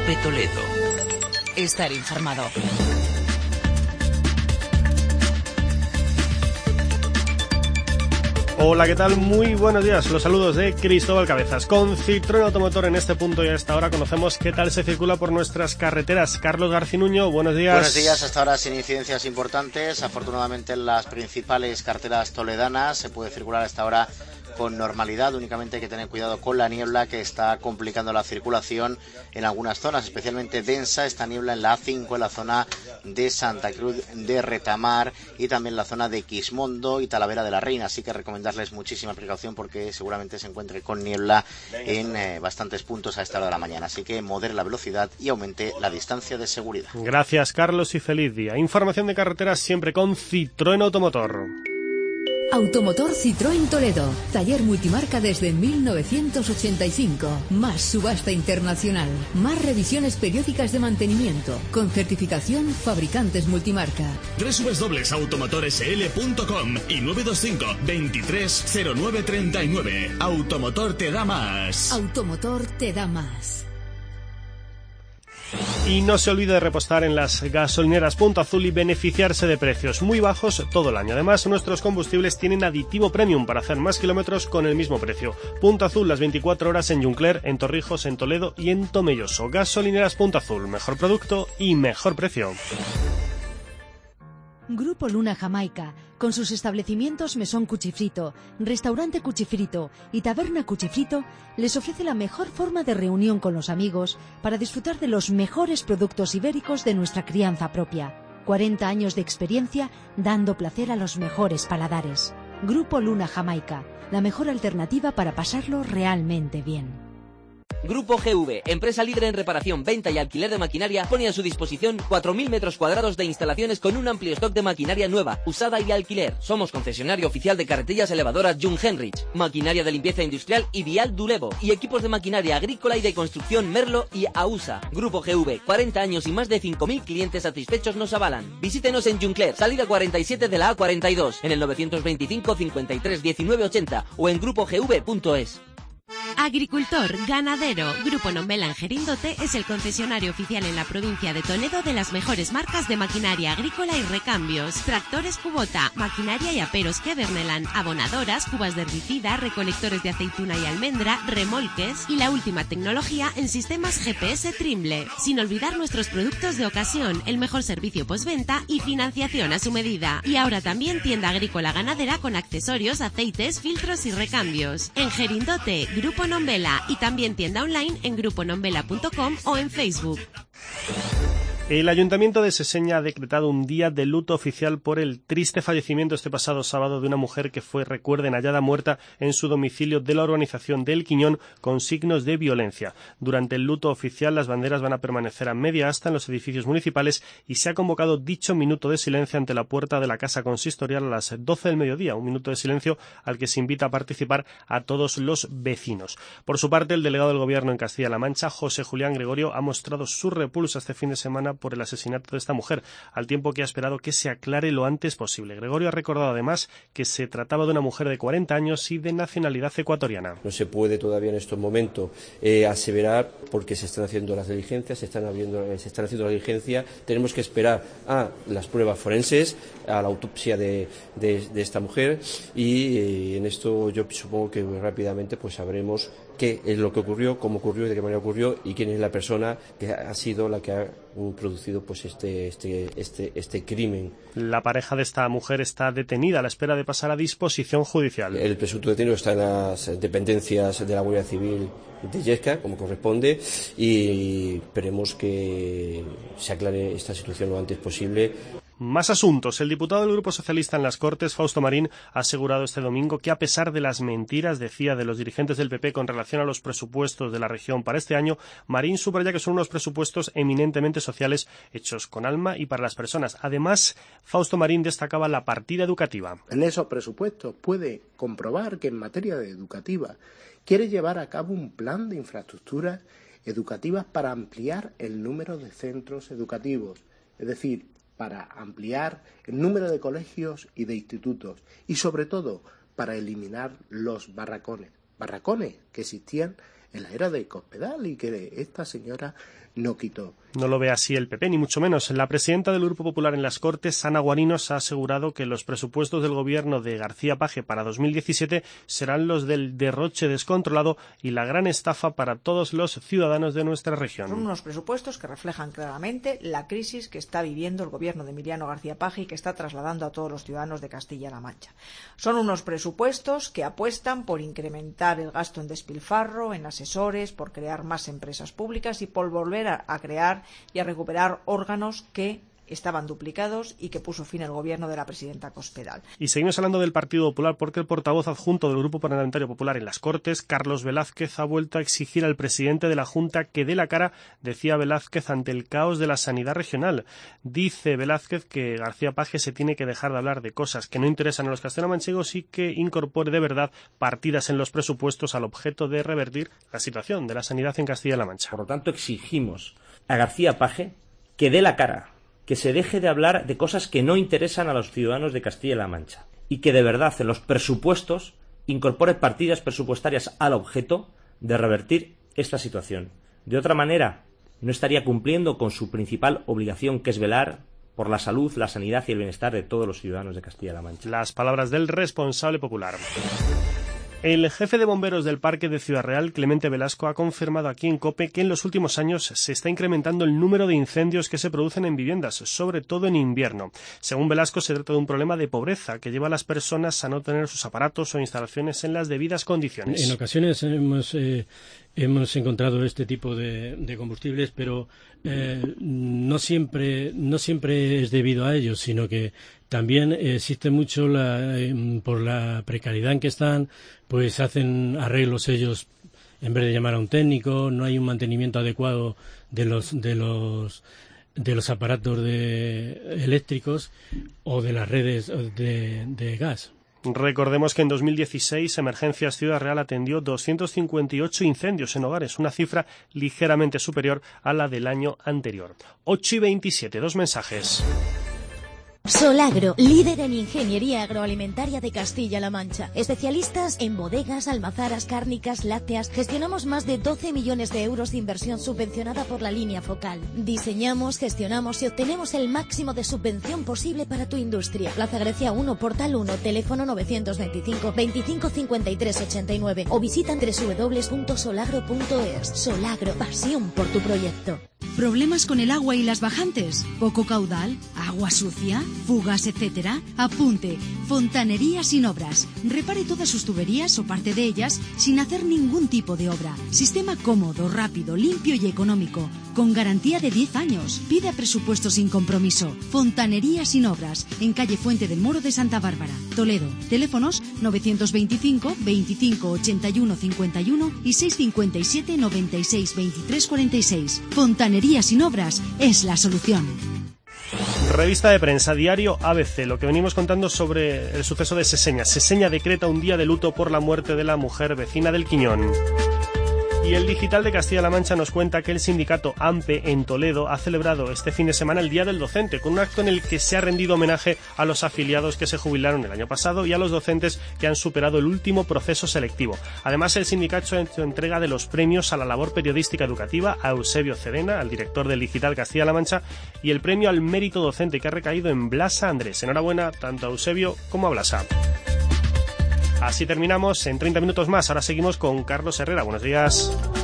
Cope Toledo. Estar informado. Hola, ¿qué tal? Muy buenos días. Los saludos de Cristóbal Cabezas. Con Citroën Automotor en este punto y a esta hora conocemos qué tal se circula por nuestras carreteras. Carlos Garcinuño, buenos días. Buenos días, hasta ahora sin incidencias importantes. Afortunadamente en las principales carreteras toledanas se puede circular hasta ahora con normalidad. Únicamente hay que tener cuidado con la niebla que está complicando la circulación en algunas zonas, especialmente densa esta niebla en la A5, en la zona de Santa Cruz de Retamar y también la zona de Quismondo y Talavera de la Reina, así que recomendarles muchísima precaución porque seguramente se encuentre con niebla en bastantes puntos a esta hora de la mañana, así que modere la velocidad y aumente la distancia de seguridad. Gracias, Carlos, y feliz día. Información de carreteras siempre con Citroën Automotor. Automotor Citroën Toledo, taller multimarca desde 1985, más subasta internacional, más revisiones periódicas de mantenimiento, con certificación fabricantes multimarca. www.automotorsl.com y 925 230939. Automotor te da más. Automotor te da más. Y no se olvide de repostar en las gasolineras Punto Azul y beneficiarse de precios muy bajos todo el año. Además, nuestros combustibles tienen aditivo premium para hacer más kilómetros con el mismo precio. Punto Azul las 24 horas en Juncler, en Torrijos, en Toledo y en Tomelloso. Gasolineras Punto Azul, mejor producto y mejor precio. Grupo Luna Jamaica, con sus establecimientos Mesón Cuchifrito, Restaurante Cuchifrito y Taberna Cuchifrito, les ofrece la mejor forma de reunión con los amigos para disfrutar de los mejores productos ibéricos de nuestra crianza propia. 40 años de experiencia dando placer a los mejores paladares. Grupo Luna Jamaica, la mejor alternativa para pasarlo realmente bien. Grupo GV, empresa líder en reparación, venta y alquiler de maquinaria, pone a su disposición 4.000 metros cuadrados de instalaciones con un amplio stock de maquinaria nueva, usada y alquiler. Somos concesionario oficial de carretillas elevadoras Jung Henrich, maquinaria de limpieza industrial y Vial Dulevo, y equipos de maquinaria agrícola y de construcción Merlo y AUSA. Grupo GV, 40 años y más de 5.000 clientes satisfechos nos avalan. Visítenos en Juncler, salida 47 de la A42, en el 925 53 19 80 o en grupogv.es. Agricultor, ganadero, Grupo Nombela en Gerindote es el concesionario oficial en la provincia de Toledo de las mejores marcas de maquinaria agrícola y recambios, tractores Kubota, maquinaria y aperos Kevernelan, abonadoras, cubas de herbicida, recolectores de aceituna y almendra, remolques y la última tecnología en sistemas GPS Trimble. Sin olvidar nuestros productos de ocasión, el mejor servicio postventa y financiación a su medida. Y ahora también tienda agrícola ganadera con accesorios, aceites, filtros y recambios. En Gerindote, Grupo Nombela, y también tienda online en gruponombela.com o en Facebook. El Ayuntamiento de Seseña ha decretado un día de luto oficial por el triste fallecimiento este pasado sábado de una mujer que fue, recuerden, hallada muerta en su domicilio de la urbanización del Quiñón con signos de violencia. Durante el luto oficial las banderas van a permanecer a media asta en los edificios municipales y se ha convocado dicho minuto de silencio ante la puerta de la Casa Consistorial a las 12 del mediodía, un minuto de silencio al que se invita a participar a todos los vecinos. Por su parte, el delegado del Gobierno en Castilla-La Mancha, José Julián Gregorio, ha mostrado su repulsa este fin de semana por el asesinato de esta mujer, al tiempo que ha esperado que se aclare lo antes posible. Gregorio ha recordado además que se trataba de una mujer de 40 años y de nacionalidad ecuatoriana. No se puede todavía en estos momentos aseverar porque se están haciendo las diligencias, se están haciendo las diligencias. Tenemos que esperar a las pruebas forenses, a la autopsia de esta mujer y en esto yo supongo que rápidamente pues sabremos qué es lo que ocurrió, cómo ocurrió y de qué manera ocurrió y quién es la persona que ha sido la que ha producido pues este crimen. La pareja de esta mujer está detenida a la espera de pasar a disposición judicial. El presunto detenido está en las dependencias de la Guardia Civil de Yesca, como corresponde, y esperemos que se aclare esta situación lo antes posible. Más asuntos. El diputado del Grupo Socialista en las Cortes, Fausto Marín, ha asegurado este domingo que a pesar de las mentiras, decía, de los dirigentes del PP con relación a los presupuestos de la región para este año, Marín subraya que son unos presupuestos eminentemente sociales, hechos con alma y para las personas. Además, Fausto Marín destacaba la partida educativa. En esos presupuestos puede comprobar que en materia educativa quiere llevar a cabo un plan de infraestructuras educativas para ampliar el número de centros educativos, es decir, para ampliar el número de colegios y de institutos y, sobre todo, para eliminar los barracones que existían en la era de Cospedal y que esta señora no quitó. No lo ve así el PP, ni mucho menos. La presidenta del Grupo Popular en las Cortes, Ana Guarinos, ha asegurado que los presupuestos del gobierno de García Page para 2017 serán los del derroche descontrolado y la gran estafa para todos los ciudadanos de nuestra región. Son unos presupuestos que reflejan claramente la crisis que está viviendo el gobierno de Emiliano García Page y que está trasladando a todos los ciudadanos de Castilla-La Mancha. Son unos presupuestos que apuestan por incrementar el gasto en despilfarro, en asesores, por crear más empresas públicas y por volver a crear y a recuperar órganos que estaban duplicados y que puso fin el gobierno de la presidenta Cospedal. Y seguimos hablando del Partido Popular porque el portavoz adjunto del Grupo Parlamentario Popular en las Cortes, Carlos Velázquez, ha vuelto a exigir al presidente de la Junta que dé la cara, decía Velázquez, ante el caos de la sanidad regional. Dice Velázquez que García Page se tiene que dejar de hablar de cosas que no interesan a los castellanomanchegos y que incorpore de verdad partidas en los presupuestos al objeto de revertir la situación de la sanidad en Castilla-La Mancha. Por lo tanto, exigimos a García Page que dé la cara, que se deje de hablar de cosas que no interesan a los ciudadanos de Castilla-La Mancha y que de verdad en los presupuestos incorpore partidas presupuestarias al objeto de revertir esta situación. De otra manera, no estaría cumpliendo con su principal obligación, que es velar por la salud, la sanidad y el bienestar de todos los ciudadanos de Castilla-La Mancha. Las palabras del responsable popular. El jefe de bomberos del Parque de Ciudad Real, Clemente Velasco, ha confirmado aquí en COPE que en los últimos años se está incrementando el número de incendios que se producen en viviendas, sobre todo en invierno. Según Velasco, se trata de un problema de pobreza que lleva a las personas a no tener sus aparatos o instalaciones en las debidas condiciones. En ocasiones hemos encontrado este tipo de combustibles, pero no siempre es debido a ellos, sino que también existe mucho por la precariedad en que están, pues hacen arreglos ellos en vez de llamar a un técnico, no hay un mantenimiento adecuado de los aparatos eléctricos o de las redes de gas. Recordemos que en 2016 Emergencias Ciudad Real atendió 258 incendios en hogares, una cifra ligeramente superior a la del año anterior. 8:27, 2 mensajes. Solagro, líder en ingeniería agroalimentaria de Castilla-La Mancha. Especialistas en bodegas, almazaras, cárnicas, lácteas. Gestionamos más de 12 millones de euros de inversión subvencionada por la línea focal. Diseñamos, gestionamos y obtenemos el máximo de subvención posible para tu industria. Plaza Grecia 1, Portal 1, teléfono 925 25 53 89 o visita www.solagro.es. Solagro, pasión por tu proyecto. ¿Problemas con el agua y las bajantes? ¿Poco caudal? ¿Agua sucia? ¿Fugas, etcétera? Apunte. Fontanería Sin Obras. Repare todas sus tuberías o parte de ellas sin hacer ningún tipo de obra. Sistema cómodo, rápido, limpio y económico. Con garantía de 10 años. Pide presupuesto sin compromiso. Fontanería Sin Obras. En calle Fuente del Moro de Santa Bárbara, Toledo. Teléfonos 925 25 81 51 y 657 96 23 46. Fontanería Sin Obras es la solución. Revista de prensa, diario ABC, lo que venimos contando sobre el suceso de Seseña. Seseña decreta un día de luto por la muerte de la mujer vecina del Quiñón. Y el Digital de Castilla-La Mancha nos cuenta que el sindicato AMPE en Toledo ha celebrado este fin de semana el Día del Docente, con un acto en el que se ha rendido homenaje a los afiliados que se jubilaron el año pasado y a los docentes que han superado el último proceso selectivo. Además, el sindicato ha hecho entrega de los premios a la labor periodística educativa a Eusebio Cedena, al director del Digital Castilla-La Mancha, y el premio al mérito docente que ha recaído en Blasa Andrés. Enhorabuena tanto a Eusebio como a Blasa. Así terminamos en 30 minutos más. Ahora seguimos con Carlos Herrera. Buenos días.